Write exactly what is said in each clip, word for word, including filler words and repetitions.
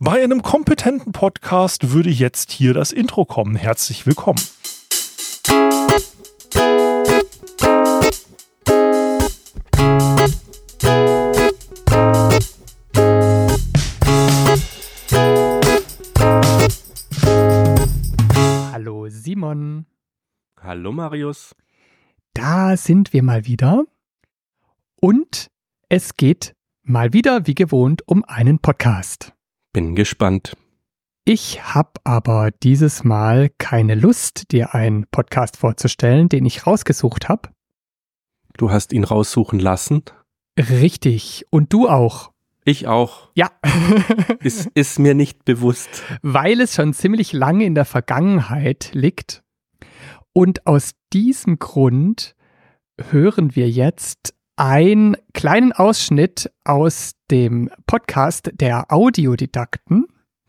Bei einem kompetenten Podcast würde jetzt hier das Intro kommen. Herzlich willkommen. Hallo Simon. Hallo Marius. Da sind wir mal wieder. Und es geht mal wieder, wie gewohnt, um einen Podcast. Bin gespannt. Ich habe aber dieses Mal keine Lust, dir einen Podcast vorzustellen, den ich rausgesucht habe. Du hast ihn raussuchen lassen? Richtig. Und du auch. Ich auch. Ja. ist, ist mir nicht bewusst. Weil es schon ziemlich lange in der Vergangenheit liegt. Und aus diesem Grund hören wir jetzt einen kleinen Ausschnitt aus dem Podcast der Audiodidakten.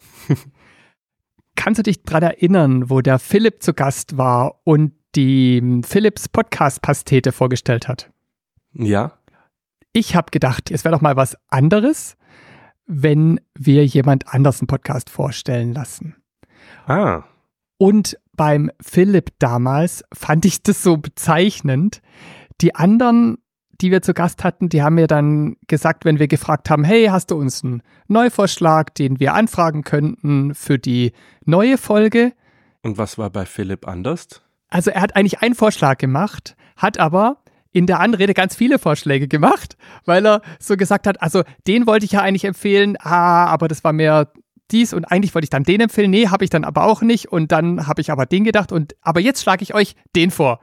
Kannst du dich daran erinnern, wo der Philipp zu Gast war und die Philips Podcast-Pastete vorgestellt hat? Ja. Ich habe gedacht, es wäre doch mal was anderes, wenn wir jemand anders einen Podcast vorstellen lassen. Ah. Und beim Philipp damals fand ich das so bezeichnend. Die anderen, die wir zu Gast hatten, die haben mir dann gesagt, wenn wir gefragt haben, hey, hast du uns einen Neuvorschlag, den wir anfragen könnten für die neue Folge? Und was war bei Philipp anders? Also er hat eigentlich einen Vorschlag gemacht, hat aber in der Anrede ganz viele Vorschläge gemacht, weil er so gesagt hat, also den wollte ich ja eigentlich empfehlen, ah, aber das war mehr dies und eigentlich wollte ich dann den empfehlen, nee, habe ich dann aber auch nicht und dann habe ich aber den gedacht und aber jetzt schlage ich euch den vor.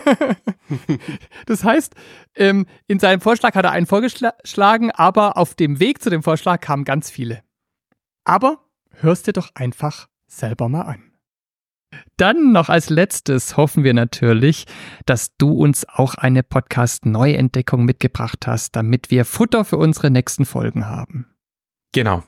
Das heißt, ähm, in seinem Vorschlag hat er einen vorgeschlagen, aber auf dem Weg zu dem Vorschlag kamen ganz viele. Aber hörst dir doch einfach selber mal an. Dann noch als letztes hoffen wir natürlich, dass du uns auch eine Podcast-Neuentdeckung mitgebracht hast, damit wir Futter für unsere nächsten Folgen haben. Genau.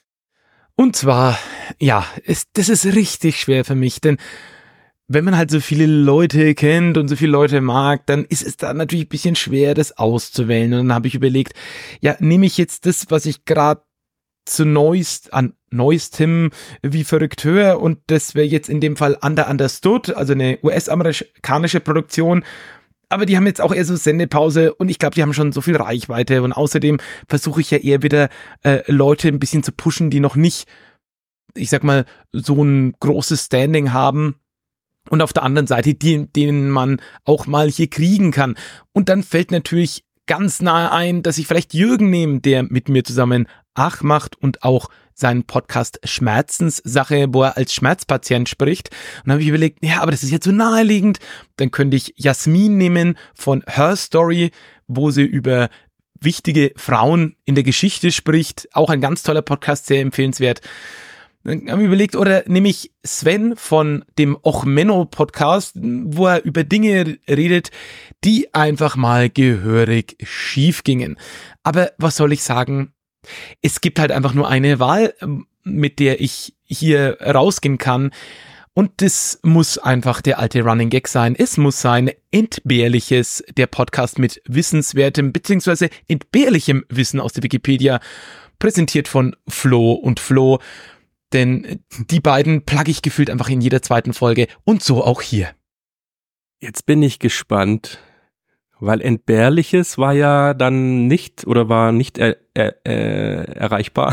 Und zwar, ja, es, das ist richtig schwer für mich, denn wenn man halt so viele Leute kennt und so viele Leute mag, dann ist es da natürlich ein bisschen schwer, das auszuwählen. Und dann habe ich überlegt, ja, nehme ich jetzt das, was ich gerade zu neuest, an neuestem wie verrückt höre und das wäre jetzt in dem Fall Under Understood, also eine U S-amerikanische Produktion. Aber die haben jetzt auch eher so Sendepause und ich glaube, die haben schon so viel Reichweite und außerdem versuche ich ja eher wieder äh, Leute ein bisschen zu pushen, die noch nicht, ich sag mal, so ein großes Standing haben und auf der anderen Seite, die, denen man auch mal hier kriegen kann. Und dann fällt natürlich ganz nahe ein, dass ich vielleicht Jürgen nehme, der mit mir zusammen Ach macht und auch seinen Podcast Schmerzenssache, wo er als Schmerzpatient spricht. Und dann habe ich überlegt, ja, aber das ist jetzt so naheliegend. Dann könnte ich Jasmin nehmen von Her Story, wo sie über wichtige Frauen in der Geschichte spricht. Auch ein ganz toller Podcast, sehr empfehlenswert. Dann habe ich überlegt, oder nehme ich Sven von dem Och Menno Podcast, wo er über Dinge redet, die einfach mal gehörig schief gingen. Aber was soll ich sagen? Es gibt halt einfach nur eine Wahl, mit der ich hier rausgehen kann. Und das muss einfach der alte Running Gag sein. Es muss sein entbehrliches, der Podcast mit wissenswertem bzw. entbehrlichem Wissen aus der Wikipedia, präsentiert von Flo und Flo. Denn die beiden plugge ich gefühlt einfach in jeder zweiten Folge und so auch hier. Jetzt bin ich gespannt. Weil Entbehrliches war ja dann nicht oder war nicht er, er, er, erreichbar.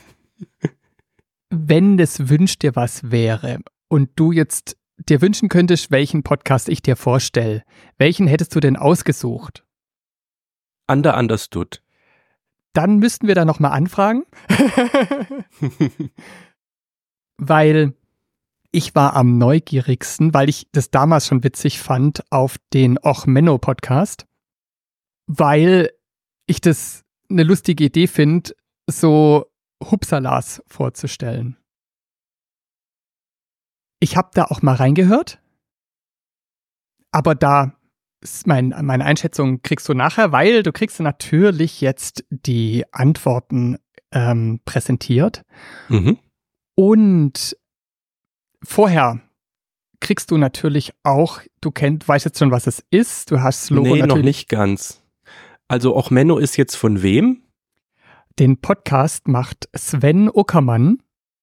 Wenn das Wünsch dir was wäre und du jetzt dir wünschen könntest, welchen Podcast ich dir vorstelle, welchen hättest du denn ausgesucht? Under Understood. Dann müssten wir da nochmal anfragen. Weil ich war am neugierigsten, weil ich das damals schon witzig fand, auf den Och Menno Podcast, weil ich das eine lustige Idee finde, so Hupsalas vorzustellen. Ich habe da auch mal reingehört, aber da ist mein, meine Einschätzung kriegst du nachher, weil du kriegst natürlich jetzt die Antworten ähm, präsentiert. Mhm. Und vorher kriegst du natürlich auch, du kennst, weißt jetzt schon, was es ist, du hast das Logo nee, natürlich. noch nicht ganz. Also Och Menno ist jetzt von wem? Den Podcast macht Sven Uckermann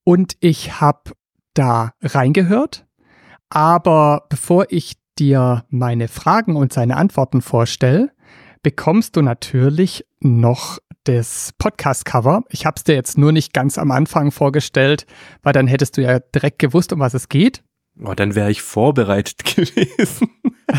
und ich habe da reingehört. Aber bevor ich dir meine Fragen und seine Antworten vorstelle, bekommst du natürlich noch das Podcast-Cover. Ich habe es dir jetzt nur nicht ganz am Anfang vorgestellt, weil dann hättest du ja direkt gewusst, um was es geht. Oh, dann wäre ich vorbereitet gewesen.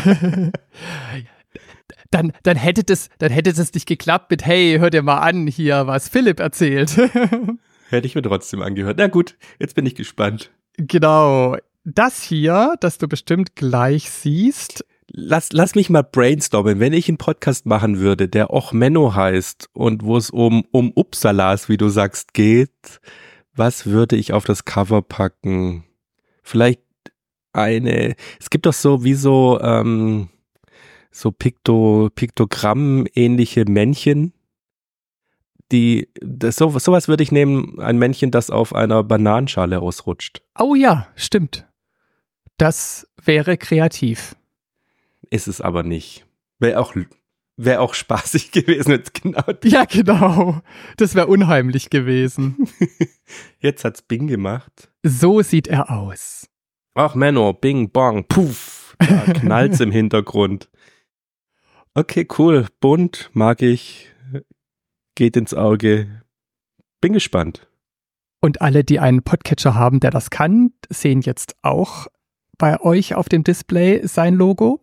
dann, dann, hätte das, dann hätte es nicht geklappt mit, hey, hör dir mal an hier, was Philipp erzählt. Hätte ich mir trotzdem angehört. Na gut, jetzt bin ich gespannt. Genau. Das hier, das du bestimmt gleich siehst. Lass, lass mich mal brainstormen. Wenn ich einen Podcast machen würde, der auch Menno heißt und wo es um, um Upsalas, wie du sagst, geht, was würde ich auf das Cover packen? Vielleicht eine, es gibt doch so wie so, ähm, so Pikto, Piktogramm-ähnliche Männchen, die, das, so, sowas würde ich nehmen, ein Männchen, das auf einer Bananenschale ausrutscht. Oh ja, stimmt. Das wäre kreativ. Ist es aber nicht. Wäre auch, wäre auch spaßig gewesen, jetzt genau. Ja, genau. Das wäre unheimlich gewesen. Jetzt hat's Bing gemacht. So sieht er aus. Ach, Menno, Bing, Bong, puff. Da knallt's im Hintergrund. Okay, cool. Bunt, mag ich. Geht ins Auge. Bin gespannt. Und alle, die einen Podcatcher haben, der das kann, sehen jetzt auch bei euch auf dem Display sein Logo.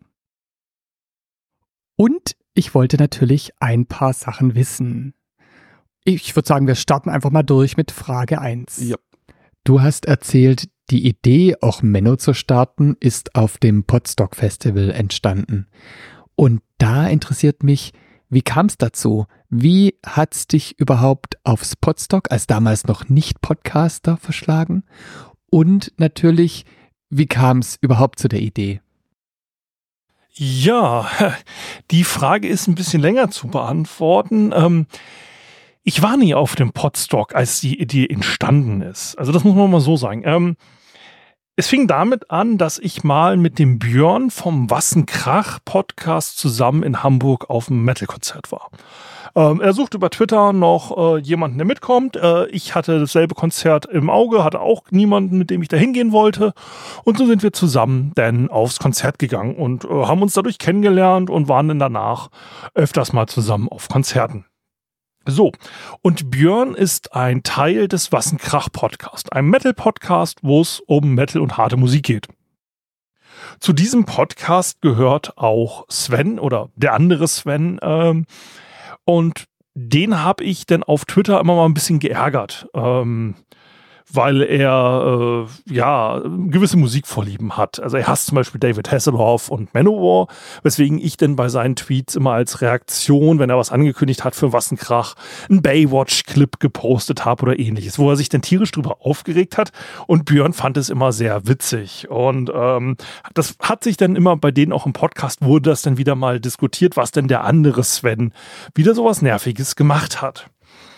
Und ich wollte natürlich ein paar Sachen wissen. Ich würde sagen, wir starten einfach mal durch mit Frage eins. Ja. Du hast erzählt, die Idee, auch Menno zu starten, ist auf dem Podstock Festival entstanden. Und da interessiert mich, wie kam es dazu? Wie hat es dich überhaupt aufs Podstock als damals noch nicht Podcaster verschlagen? Und natürlich, wie kam es überhaupt zu der Idee? Ja, die Frage ist ein bisschen länger zu beantworten. Ähm, ich war nie auf dem Podstock, als die Idee entstanden ist. Also das muss man mal so sagen. Ähm, es fing damit an, dass ich mal mit dem Björn vom Wassenkrach-Podcast zusammen in Hamburg auf einem Metal-Konzert war. Ähm, er sucht über Twitter noch äh, jemanden, der mitkommt. Äh, ich hatte dasselbe Konzert im Auge, hatte auch niemanden, mit dem ich da hingehen wollte. Und so sind wir zusammen dann aufs Konzert gegangen und äh, haben uns dadurch kennengelernt und waren dann danach öfters mal zusammen auf Konzerten. So, und Björn ist ein Teil des Wassenkrach-Podcasts, einem Metal-Podcast, wo es um Metal und harte Musik geht. Zu diesem Podcast gehört auch Sven oder der andere Sven, ähm, und den habe ich dann auf Twitter immer mal ein bisschen geärgert, ähm, weil er äh, ja gewisse Musikvorlieben hat. Also er hasst zum Beispiel David Hasselhoff und Manowar, weswegen ich dann bei seinen Tweets immer als Reaktion, wenn er was angekündigt hat für Wassenkrach, einen Baywatch-Clip gepostet habe oder ähnliches, wo er sich dann tierisch drüber aufgeregt hat, und Björn fand es immer sehr witzig. Und ähm, das hat sich dann immer bei denen auch im Podcast, wurde das dann wieder mal diskutiert, was denn der andere Sven wieder sowas Nerviges gemacht hat.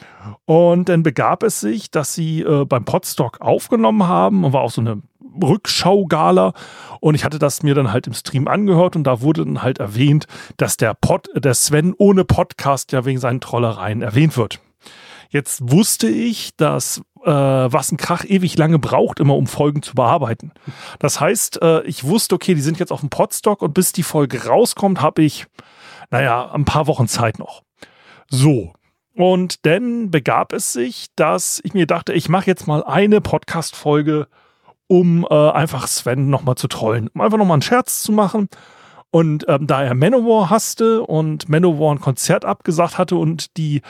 Und dann begab es sich, dass sie äh, beim Podstock aufgenommen haben und war auch so eine Rückschaugala, und ich hatte das mir dann halt im Stream angehört, und da wurde dann halt erwähnt, dass der, Pod, der Sven ohne Podcast ja wegen seinen Trollereien erwähnt wird. Jetzt wusste ich, dass äh, Wassenkrach ewig lange braucht, immer um Folgen zu bearbeiten. Das heißt, äh, ich wusste, okay, die sind jetzt auf dem Podstock, und bis die Folge rauskommt, habe ich, naja, ein paar Wochen Zeit noch. So. Und dann begab es sich, dass ich mir dachte, ich mache jetzt mal eine Podcast-Folge, um äh, einfach Sven nochmal zu trollen. Um einfach nochmal einen Scherz zu machen. Und ähm, da er Manowar hasste und Manowar ein Konzert abgesagt hatte und die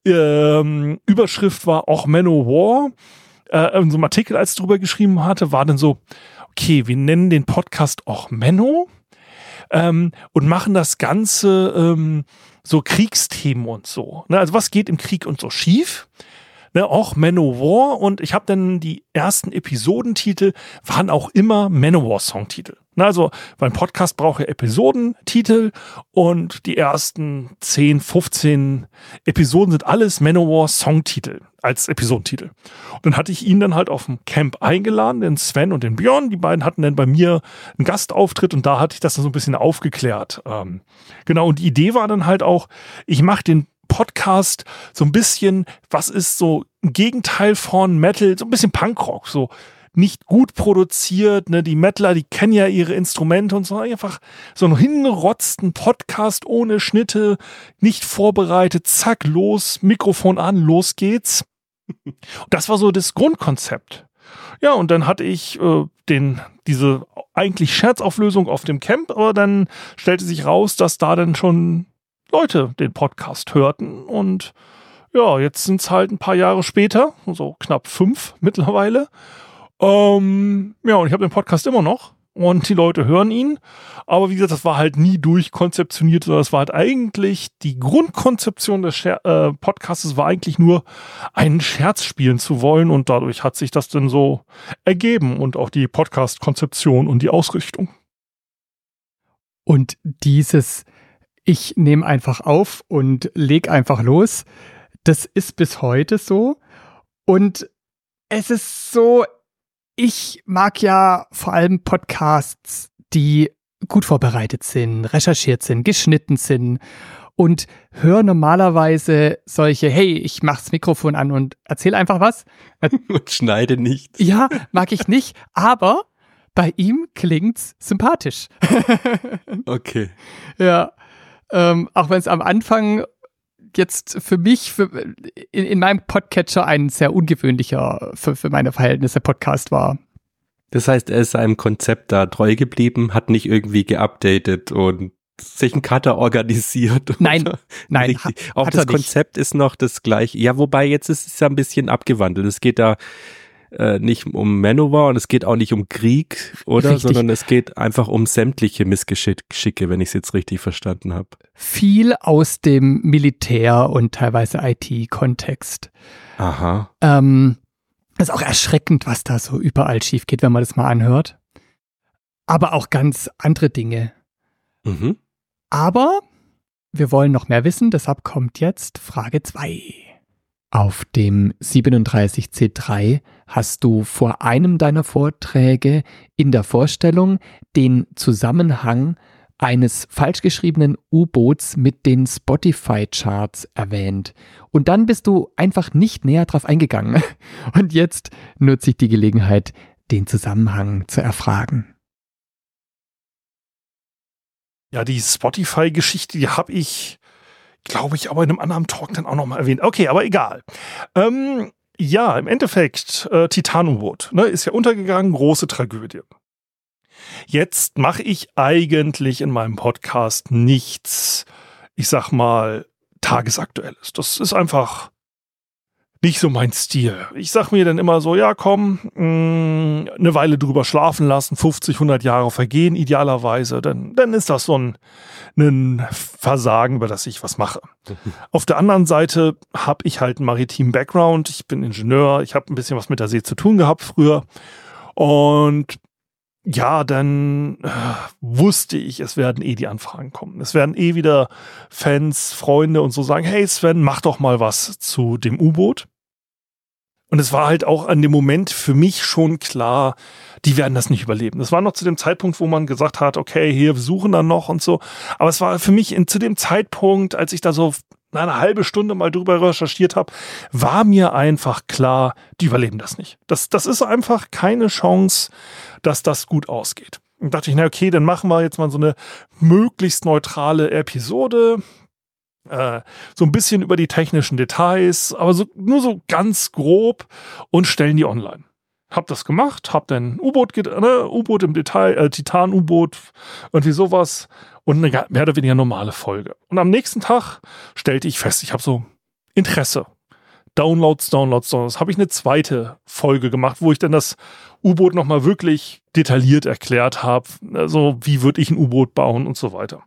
ähm, Überschrift war auch Manowar, äh, in so einem Artikel, als ich drüber geschrieben hatte, war dann so, okay, wir nennen den Podcast auch Menno ähm, und machen das Ganze ähm, so Kriegsthemen und so. Ne, also was geht im Krieg und so schief? Ne, auch Manowar, und ich habe dann die ersten Episodentitel waren auch immer Manowar-Songtitel. Ne, also, weil ein Podcast braucht ja Episodentitel, und die ersten zehn, fünfzehn Episoden sind alles Manowar-Songtitel als Episodentitel. Und dann hatte ich ihn dann halt auf dem Camp eingeladen, den Sven und den Björn. Die beiden hatten dann bei mir einen Gastauftritt, und da hatte ich das dann so ein bisschen aufgeklärt. Ähm, genau, und die Idee war dann halt auch, ich mache den Podcast so ein bisschen, was ist so ein Gegenteil von Metal, so ein bisschen Punkrock, so nicht gut produziert, ne, die Metaler, die kennen ja ihre Instrumente und so, einfach so einen hingerotzten Podcast ohne Schnitte, nicht vorbereitet, zack, los, Mikrofon an, los geht's. Das war so das Grundkonzept. Ja, und dann hatte ich äh, den, diese eigentlich Scherzauflösung auf dem Camp, aber dann stellte sich raus, dass da dann schon Leute den Podcast hörten und ja, jetzt sind es halt ein paar Jahre später, so knapp fünf mittlerweile. Ähm, ja, und ich habe den Podcast immer noch und die Leute hören ihn. Aber wie gesagt, das war halt nie durchkonzeptioniert, sondern das war halt eigentlich die Grundkonzeption des Scher- äh, Podcasts war eigentlich nur einen Scherz spielen zu wollen und dadurch hat sich das dann so ergeben und auch die Podcast-Konzeption und die Ausrichtung. Und dieses, ich nehme einfach auf und leg einfach los, das ist bis heute so. Und es ist so, ich mag ja vor allem Podcasts, die gut vorbereitet sind, recherchiert sind, geschnitten sind und höre normalerweise solche, hey, ich mach's Mikrofon an und erzähl einfach was. Und schneide nicht. Ja, mag ich nicht, aber bei ihm klingt's sympathisch. Okay. Ja, ähm, auch wenn es am Anfang jetzt für mich, für, in, in meinem Podcatcher ein sehr ungewöhnlicher für, für meine Verhältnisse Podcast war. Das heißt, er ist seinem Konzept da treu geblieben, hat nicht irgendwie geupdatet und sich einen Cutter organisiert. Nein, nein. Ha, auch das Konzept ist noch das gleiche. Ja, wobei jetzt ist es ja ein bisschen abgewandelt. Es geht da äh, nicht um Manowar und es geht auch nicht um Krieg, oder? Richtig. Sondern es geht einfach um sämtliche Missgeschicke, wenn ich es jetzt richtig verstanden habe. Viel aus dem Militär- und teilweise I T-Kontext. Aha. Ähm, das ist auch erschreckend, was da so überall schief geht, wenn man das mal anhört. Aber auch ganz andere Dinge. Mhm. Aber wir wollen noch mehr wissen, deshalb kommt jetzt Frage zwei. Auf dem siebenunddreißig C drei hast du vor einem deiner Vorträge in der Vorstellung den Zusammenhang eines falsch geschriebenen U-Boots mit den Spotify-Charts erwähnt. Und dann bist du einfach nicht näher drauf eingegangen. Und jetzt nutze ich die Gelegenheit, den Zusammenhang zu erfragen. Ja, die Spotify-Geschichte, die habe ich, glaube ich, aber in einem anderen Talk dann auch nochmal erwähnt. Okay, aber egal. Ähm, ja, im Endeffekt, äh, Titan-U-Boot, ne, ist ja untergegangen, große Tragödie. Jetzt mache ich eigentlich in meinem Podcast nichts, ich sag mal, Tagesaktuelles. Das ist einfach nicht so mein Stil. Ich sag mir dann immer so, ja komm, mh, eine Weile drüber schlafen lassen, fünfzig, hundert Jahre vergehen idealerweise, dann, dann ist das so ein, ein Versagen, über das ich was mache. Auf der anderen Seite habe ich halt einen maritimen Background, ich bin Ingenieur, ich habe ein bisschen was mit der See zu tun gehabt früher und ja, dann äh, wusste ich, es werden eh die Anfragen kommen. Es werden eh wieder Fans, Freunde und so sagen, hey Sven, mach doch mal was zu dem U-Boot. Und es war halt auch an dem Moment für mich schon klar, die werden das nicht überleben. Das war noch zu dem Zeitpunkt, wo man gesagt hat, okay, hier, wir suchen dann noch und so. Aber es war für mich in, zu dem Zeitpunkt, als ich da so eine halbe Stunde mal drüber recherchiert habe, war mir einfach klar, die überleben das nicht. Das, das ist einfach keine Chance, dass das gut ausgeht. Und dachte ich, na okay, dann machen wir jetzt mal so eine möglichst neutrale Episode. Äh, so ein bisschen über die technischen Details, aber so, nur so ganz grob und stellen die online. Hab das gemacht, hab dann U-Boot, ne, U-Boot im Detail, äh, Titan-U-Boot, irgendwie sowas und eine mehr oder weniger normale Folge. Und am nächsten Tag stellte ich fest, ich habe so Interesse. Downloads, Downloads, Downloads. Habe ich eine zweite Folge gemacht, wo ich dann das U-Boot nochmal wirklich detailliert erklärt habe. Also wie würde ich ein U-Boot bauen und so weiter.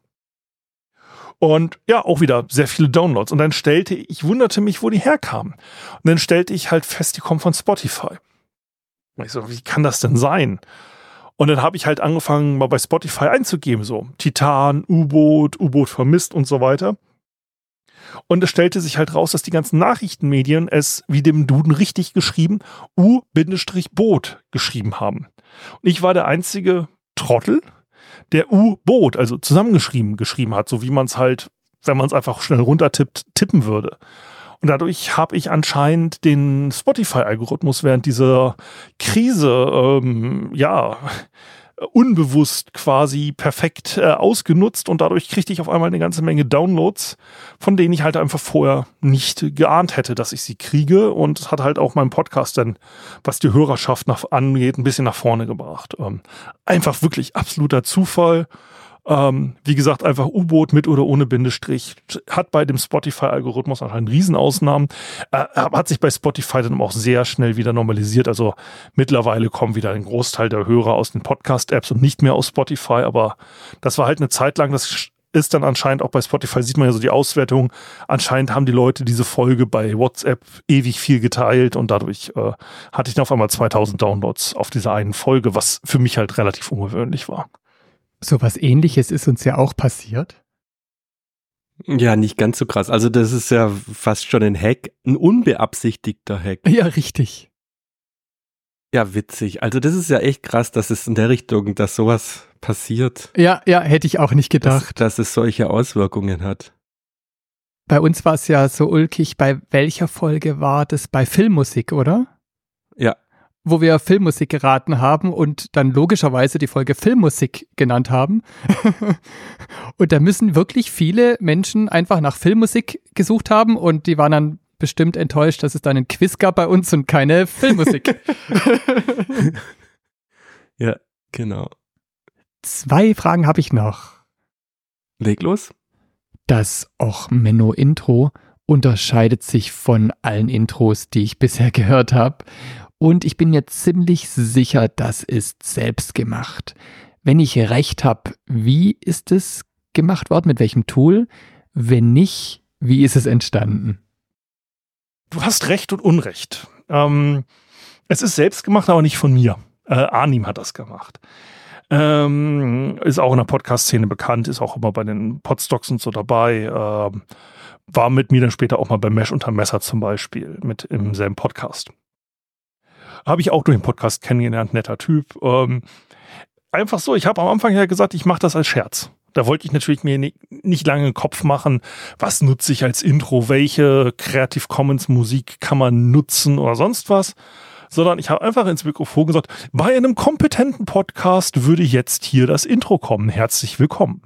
Und ja, auch wieder sehr viele Downloads. Und dann stellte ich, wunderte mich, wo die herkamen. Und dann stellte ich halt fest, die kommen von Spotify. Und ich so, wie kann das denn sein? Und dann habe ich halt angefangen, mal bei Spotify einzugeben, so Titan, U-Boot, U-Boot vermisst und so weiter. Und es stellte sich halt raus, dass die ganzen Nachrichtenmedien es, wie dem Duden richtig geschrieben, U-Boot geschrieben haben. Und ich war der einzige Trottel, der U-Boot, also zusammengeschrieben, geschrieben hat, so wie man es halt wenn man es einfach schnell runtertippt, tippen würde. Und dadurch habe ich anscheinend den Spotify-Algorithmus während dieser Krise, ähm, ja, unbewusst quasi perfekt äh, ausgenutzt und dadurch kriegte ich auf einmal eine ganze Menge Downloads, von denen ich halt einfach vorher nicht geahnt hätte, dass ich sie kriege, und es hat halt auch meinen Podcast dann, was die Hörerschaft nach, angeht, ein bisschen nach vorne gebracht. Ähm, einfach wirklich absoluter Zufall. Ähm, wie gesagt, einfach U-Boot mit oder ohne Bindestrich, hat bei dem Spotify-Algorithmus anscheinend Riesenausnahmen, äh, hat sich bei Spotify dann auch sehr schnell wieder normalisiert, also mittlerweile kommen wieder ein Großteil der Hörer aus den Podcast-Apps und nicht mehr aus Spotify, aber das war halt eine Zeit lang, das ist dann anscheinend auch bei Spotify, sieht man ja so die Auswertung, anscheinend haben die Leute diese Folge bei WhatsApp ewig viel geteilt und dadurch äh, hatte ich dann auf einmal zweitausend Downloads auf dieser einen Folge, was für mich halt relativ ungewöhnlich war. So was Ähnliches ist uns ja auch passiert. Ja, nicht ganz so krass. Also das ist ja fast schon ein Hack, ein unbeabsichtigter Hack. Ja, richtig. Ja, witzig. Also das ist ja echt krass, dass es in der Richtung, dass sowas passiert. Ja, ja, hätte ich auch nicht gedacht. Dass, dass es solche Auswirkungen hat. Bei uns war es ja so ulkig, bei welcher Folge war das? Bei Filmmusik, oder? Ja. Wo wir Filmmusik geraten haben und dann logischerweise die Folge Filmmusik genannt haben. Und da müssen wirklich viele Menschen einfach nach Filmmusik gesucht haben und die waren dann bestimmt enttäuscht, dass es dann einen Quiz gab bei uns und keine Filmmusik. Ja, genau. Zwei Fragen habe ich noch. Leg los. Das Och-Menno-Intro unterscheidet sich von allen Intros, die ich bisher gehört habe. Und ich bin mir ziemlich sicher, das ist selbst gemacht. Wenn ich recht habe, wie ist es gemacht worden? Mit welchem Tool? Wenn nicht, wie ist es entstanden? Du hast Recht und Unrecht. Ähm, es ist selbst gemacht, aber nicht von mir. Äh, Arnim hat das gemacht. Ähm, ist auch in der Podcast-Szene bekannt, ist auch immer bei den Podstocks und so dabei. Ähm, war mit mir dann später auch mal bei Mesh unter Messer zum Beispiel, mit im selben Podcast. Habe ich auch durch den Podcast kennengelernt, netter Typ. Ähm, einfach so, ich habe am Anfang ja gesagt, ich mache das als Scherz. Da wollte ich natürlich mir nicht, nicht lange einen Kopf machen, was nutze ich als Intro, welche Creative Commons Musik kann man nutzen oder sonst was, sondern ich habe einfach ins Mikrofon gesagt, bei einem kompetenten Podcast würde jetzt hier das Intro kommen. Herzlich willkommen.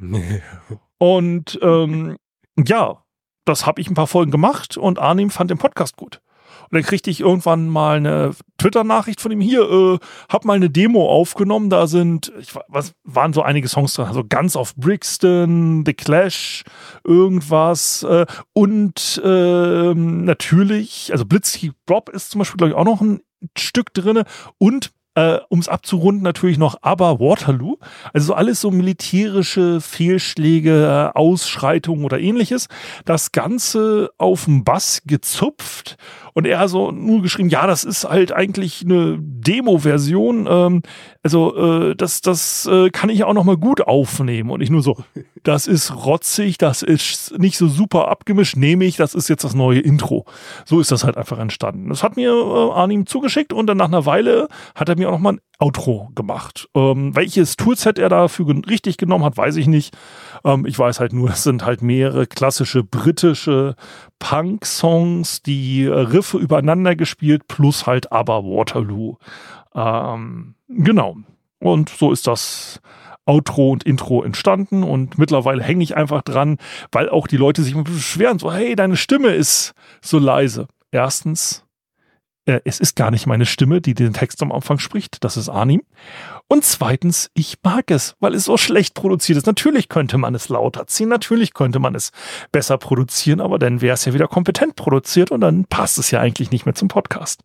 Und ähm, ja, das habe ich ein paar Folgen gemacht und Arnim fand den Podcast gut. Und dann kriegte ich irgendwann mal eine Twitter-Nachricht von ihm, hier, äh, hab mal eine Demo aufgenommen, da sind, ich, was waren so einige Songs drin, also Guns of Brixton, The Clash, irgendwas äh, und äh, natürlich, also Blitzkrieg Bob ist zum Beispiel, glaube ich, auch noch ein Stück drin und Äh, um es abzurunden, natürlich noch aber Waterloo. Also alles so militärische Fehlschläge, Ausschreitungen oder ähnliches. Das Ganze auf dem Bass gezupft und er so nur geschrieben, ja, das ist halt eigentlich eine Demo-Version. Ähm, also äh, das, das äh, kann ich auch noch mal gut aufnehmen. Und ich nur so, das ist rotzig, das ist nicht so super abgemischt, nehme ich, das ist jetzt das neue Intro. So ist das halt einfach entstanden. Das hat mir äh, Arnim zugeschickt und dann nach einer Weile hat er mir auch noch mal ein Outro gemacht. Ähm, welches Toolset er dafür gen- richtig genommen hat, weiß ich nicht. Ähm, ich weiß halt nur, es sind halt mehrere klassische britische Punk-Songs, die äh, Riffe übereinander gespielt, plus halt aber Waterloo. Ähm, genau. Und so ist das Outro und Intro entstanden und mittlerweile hänge ich einfach dran, weil auch die Leute sich beschweren, so, hey, deine Stimme ist so leise. Erstens, es ist gar nicht meine Stimme, die den Text am Anfang spricht. Das ist Arnim. Und zweitens, ich mag es, weil es so schlecht produziert ist. Natürlich könnte man es lauter ziehen, natürlich könnte man es besser produzieren, aber dann wäre es ja wieder kompetent produziert und dann passt es ja eigentlich nicht mehr zum Podcast.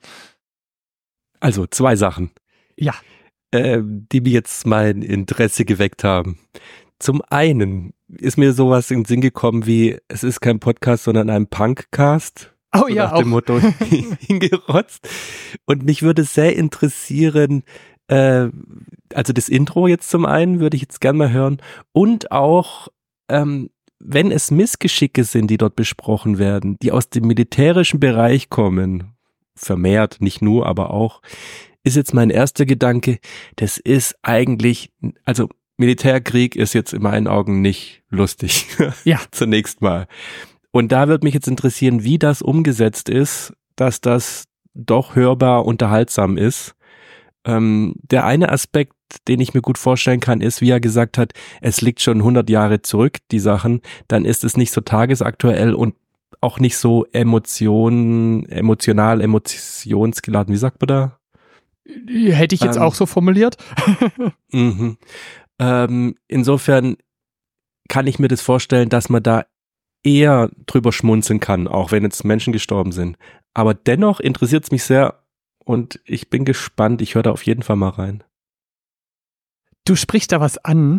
Also zwei Sachen. Ja. Äh, die mir jetzt mein Interesse geweckt haben. Zum einen ist mir sowas in den Sinn gekommen wie, es ist kein Podcast, sondern ein Punkcast. Oh so ja, nach dem auch. Motto hingerotzt. Und mich würde sehr interessieren, äh, also das Intro jetzt zum einen würde ich jetzt gerne mal hören und auch, ähm, wenn es Missgeschicke sind, die dort besprochen werden, die aus dem militärischen Bereich kommen, vermehrt, nicht nur, aber auch, ist jetzt mein erster Gedanke, das ist eigentlich, also Militärkrieg ist jetzt in meinen Augen nicht lustig. Ja. Zunächst mal. Und da wird mich jetzt interessieren, wie das umgesetzt ist, dass das doch hörbar unterhaltsam ist. Ähm, der eine Aspekt, den ich mir gut vorstellen kann, ist, wie er gesagt hat, es liegt schon hundert Jahre zurück, die Sachen, dann ist es nicht so tagesaktuell und auch nicht so emotion, emotional, emotionsgeladen. Wie sagt man da? Hätte ich jetzt ähm, auch so formuliert. mhm. ähm, insofern kann ich mir das vorstellen, dass man da eher drüber schmunzeln kann, auch wenn jetzt Menschen gestorben sind. Aber dennoch interessiert es mich sehr und ich bin gespannt. Ich höre da auf jeden Fall mal rein. Du sprichst da was an,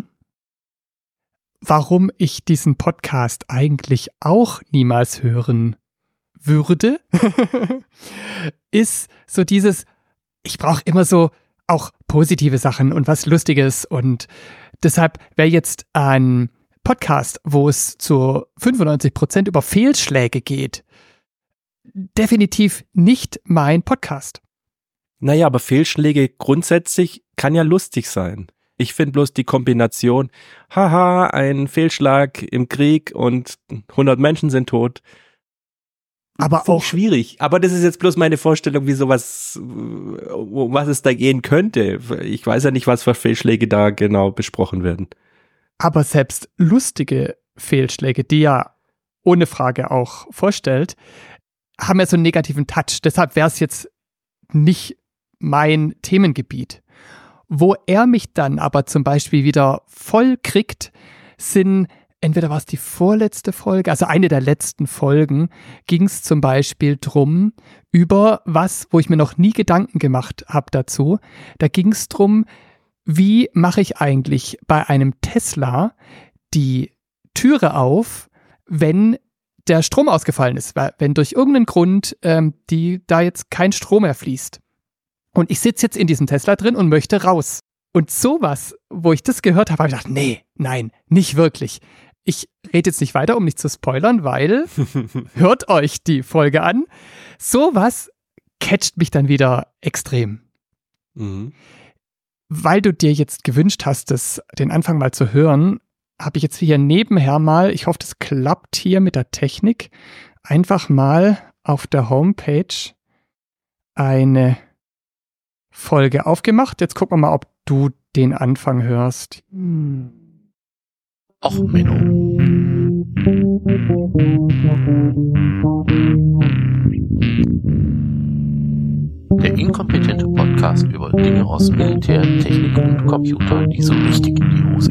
warum ich diesen Podcast eigentlich auch niemals hören würde, ist so dieses, ich brauche immer so auch positive Sachen und was Lustiges und deshalb wäre jetzt ein Podcast, wo es zu fünfundneunzig Prozent über Fehlschläge geht, definitiv nicht mein Podcast. Naja, aber Fehlschläge grundsätzlich kann ja lustig sein. Ich finde bloß die Kombination, haha, ein Fehlschlag im Krieg und hundert Menschen sind tot. Aber auch auch schwierig. Aber das ist jetzt bloß meine Vorstellung, wie sowas, um was es da gehen könnte. Ich weiß ja nicht, was für Fehlschläge da genau besprochen werden. Aber selbst lustige Fehlschläge, die ja ohne Frage auch vorstellt, haben ja so einen negativen Touch. Deshalb wäre es jetzt nicht mein Themengebiet. Wo er mich dann aber zum Beispiel wieder voll kriegt, sind, entweder war es die vorletzte Folge, also eine der letzten Folgen, ging es zum Beispiel drum, über was, wo ich mir noch nie Gedanken gemacht habe dazu, da ging es drum, wie mache ich eigentlich bei einem Tesla die Türe auf, wenn der Strom ausgefallen ist, wenn durch irgendeinen Grund ähm, die da jetzt kein Strom mehr fließt. Und ich sitze jetzt in diesem Tesla drin und möchte raus. Und sowas, wo ich das gehört habe, habe ich gedacht, nee, nein, nicht wirklich. Ich rede jetzt nicht weiter, um nicht zu spoilern, weil hört euch die Folge an. Sowas catcht mich dann wieder extrem. Mhm. Weil du dir jetzt gewünscht hast, das, den Anfang mal zu hören, habe ich jetzt hier nebenher mal, ich hoffe, das klappt hier mit der Technik, einfach mal auf der Homepage eine Folge aufgemacht. Jetzt gucken wir mal, ob du den Anfang hörst. Och, Menno. Der inkompetente Podcast über Dinge aus Militär, Technik und Computer, die so richtig in die Hose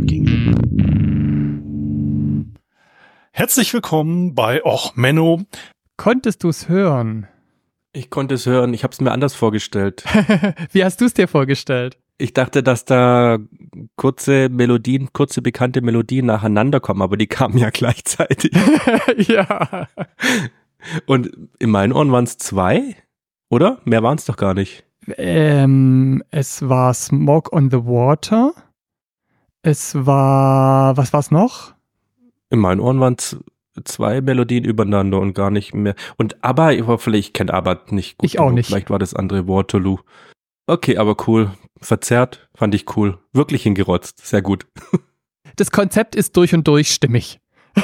gingen. Herzlich willkommen bei Och, Menno. Konntest du es hören? Ich konnte es hören, ich habe es mir anders vorgestellt. Wie hast du es dir vorgestellt? Ich dachte, dass da kurze Melodien, kurze bekannte Melodien nacheinander kommen, aber die kamen ja gleichzeitig. Ja. Und in meinen Ohren waren es zwei, oder? Mehr waren es doch gar nicht. Ähm, es war Smoke on the Water. Es war, was war's noch? In meinen Ohren waren es zwei Melodien übereinander und gar nicht mehr. Und ABBA, ich, vielleicht, ich kenne ABBA nicht gut. Ich auch nicht. Vielleicht war das andere Waterloo. Okay, aber cool. Verzerrt, fand ich cool. Wirklich hingerotzt. Sehr gut. Das Konzept ist durch und durch stimmig.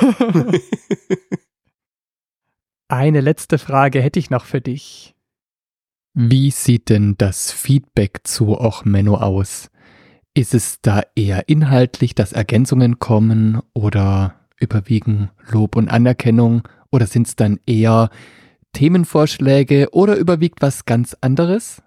Eine letzte Frage hätte ich noch für dich. Wie sieht denn das Feedback zu Och, Menno aus? Ist es da eher inhaltlich, dass Ergänzungen kommen oder überwiegen Lob und Anerkennung oder sind es dann eher Themenvorschläge oder überwiegt was ganz anderes?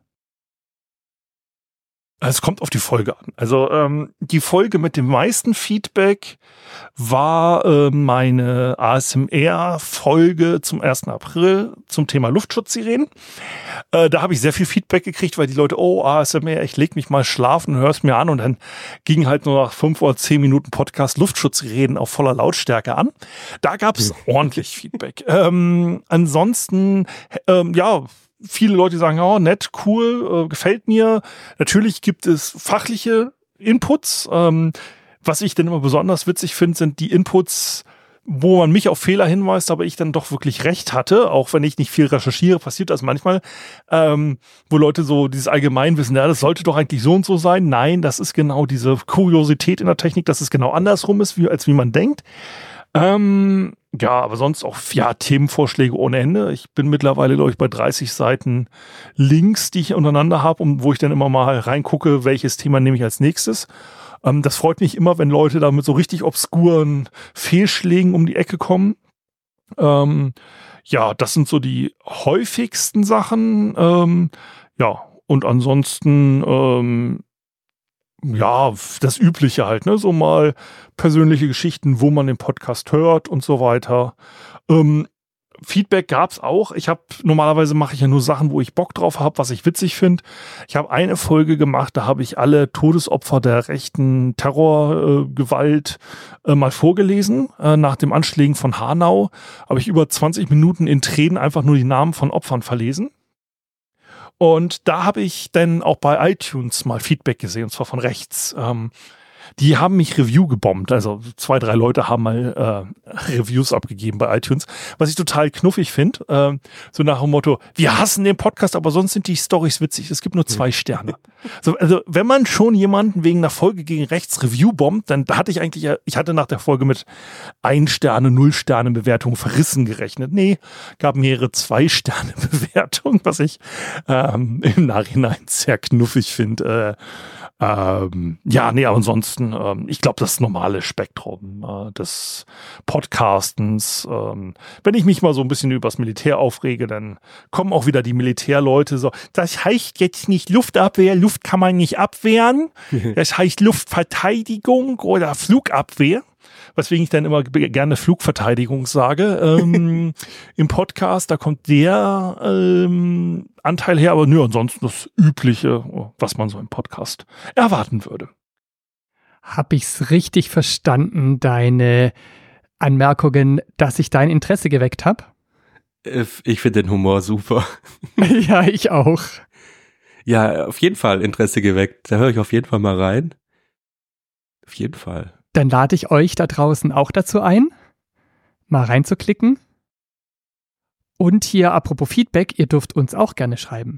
Es kommt auf die Folge an. Also ähm, die Folge mit dem meisten Feedback war äh, meine A S M R-Folge zum ersten April zum Thema Luftschutzsirenen. Äh, da habe ich sehr viel Feedback gekriegt, weil die Leute, oh, A S M R, ich leg mich mal schlafen und hör's mir an. Und dann ging halt nur nach fünf oder zehn Minuten Podcast Luftschutzsirenen auf voller Lautstärke an. Da gab es mhm. ordentlich Feedback. Ähm, ansonsten, ähm, ja, viele Leute sagen, oh, nett, cool, äh, gefällt mir. Natürlich gibt es fachliche Inputs. Ähm, was ich denn immer besonders witzig finde, sind die Inputs wo man mich auf Fehler hinweist, aber ich dann doch wirklich recht hatte, auch wenn ich nicht viel recherchiere, passiert das manchmal, ähm, wo Leute so dieses Allgemeinwissen, ja, das sollte doch eigentlich so und so sein. Nein, das ist genau diese Kuriosität in der Technik, dass es genau andersrum ist, wie, als wie man denkt. Ähm, ja, aber sonst auch, ja, Themenvorschläge ohne Ende. Ich bin mittlerweile, glaube ich, bei dreißig Seiten Links, die ich untereinander habe, und wo ich dann immer mal reingucke, welches Thema nehme ich als nächstes. Ähm, das freut mich immer, wenn Leute da mit so richtig obskuren Fehlschlägen um die Ecke kommen. Ähm, ja, das sind so die häufigsten Sachen. Ähm, ja, und ansonsten, ähm, ja, das Übliche halt, ne, so mal persönliche Geschichten, wo man den Podcast hört und so weiter. Ähm, Feedback gab's auch. Ich habe normalerweise mache ich ja nur Sachen, wo ich Bock drauf habe, was ich witzig finde. Ich habe eine Folge gemacht, da habe ich alle Todesopfer der rechten Terrorgewalt äh, äh, mal vorgelesen. Äh, nach dem Anschlägen von Hanau habe ich über zwanzig Minuten in Tränen einfach nur die Namen von Opfern verlesen. Und da habe ich dann auch bei iTunes mal Feedback gesehen, und zwar von rechts. Ähm, die haben mich Review gebombt. Also zwei, drei Leute haben mal äh, Reviews abgegeben bei iTunes, was ich total knuffig finde. Äh, so nach dem Motto, wir hassen den Podcast, aber sonst sind die Storys witzig. Es gibt nur zwei Sterne. So, also wenn man schon jemanden wegen einer Folge gegen rechts Review bombt, dann hatte ich eigentlich, ich hatte nach der Folge mit ein Sterne, null Sterne Bewertungen verrissen gerechnet. Nee, gab mehrere zwei Sterne Bewertungen, was ich ähm, im Nachhinein sehr knuffig finde. Äh, Ähm, ja, nee, aber ansonsten, ähm, ich glaube, das normale Spektrum äh, des Podcastens. Ähm, wenn ich mich mal so ein bisschen übers Militär aufrege, dann kommen auch wieder die Militärleute so, das heißt jetzt nicht Luftabwehr, Luft kann man nicht abwehren, das heißt Luftverteidigung oder Flugabwehr. Weswegen ich dann immer gerne Flugverteidigung sage ähm, im Podcast. Da kommt der ähm, Anteil her, aber nö, ansonsten das Übliche, was man so im Podcast erwarten würde. Hab ich's richtig verstanden, deine Anmerkungen, dass ich dein Interesse geweckt habe? Ich finde den Humor super. Ja, ich auch. Ja, auf jeden Fall Interesse geweckt. Da höre ich auf jeden Fall mal rein. Auf jeden Fall. Dann lade ich euch da draußen auch dazu ein, mal reinzuklicken. Und hier, apropos Feedback, ihr dürft uns auch gerne schreiben.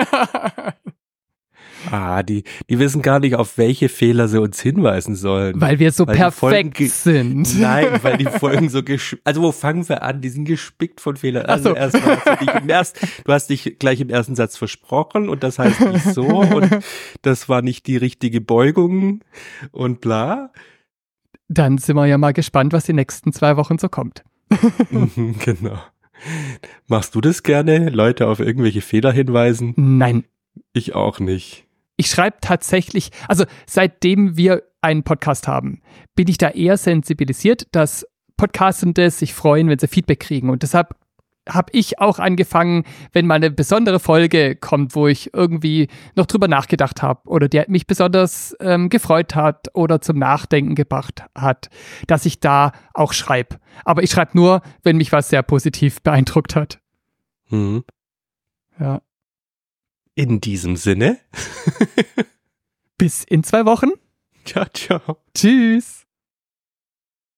Ah, die, die wissen gar nicht, auf welche Fehler sie uns hinweisen sollen. Weil wir so weil perfekt sind. Nein, weil die Folgen so gespickt, also wo fangen wir an? Die sind gespickt von Fehlern. Also so. erstmal hast du dich im ersten, du hast dich gleich im ersten Satz versprochen und das heißt nicht so und das war nicht die richtige Beugung und bla. Dann sind wir ja mal gespannt, was die nächsten zwei Wochen so kommt. Genau. Machst du das gerne? Leute auf irgendwelche Fehler hinweisen? Nein. Ich auch nicht. Ich schreibe tatsächlich, also seitdem wir einen Podcast haben, bin ich da eher sensibilisiert, dass Podcastende sich freuen, wenn sie Feedback kriegen. Und deshalb habe ich auch angefangen, wenn mal eine besondere Folge kommt, wo ich irgendwie noch drüber nachgedacht habe oder die mich besonders ähm, gefreut hat oder zum Nachdenken gebracht hat, dass ich da auch schreibe. Aber ich schreibe nur, wenn mich was sehr positiv beeindruckt hat. Mhm. Ja. In diesem Sinne. Bis in zwei Wochen. Ciao, ciao. Tschüss.